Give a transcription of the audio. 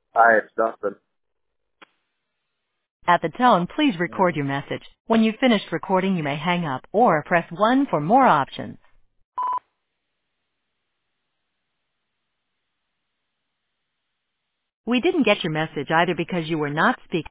Hi, it's Dustin. At the tone, please record your message. When you've finished recording, you may hang up or press 1 for more options. We didn't get your message either because you were not speaking.